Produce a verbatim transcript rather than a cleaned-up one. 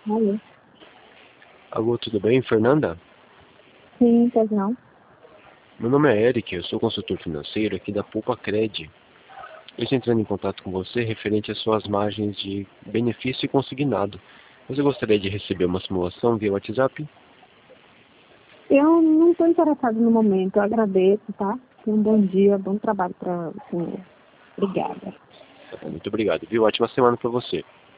Alô? Alô, tudo bem, Fernanda? Sim, pois não. Meu nome é Eric, eu sou consultor financeiro aqui da Poupa Cred. Eu estou entrando em contato com você referente às suas margens de benefício e consignado. Você gostaria de receber uma simulação via WhatsApp? Eu não estou interessado no momento, eu agradeço, tá? Tenha um bom dia, bom trabalho para o senhor. Obrigada. Tá bom, muito obrigado, viu? Ótima semana para você.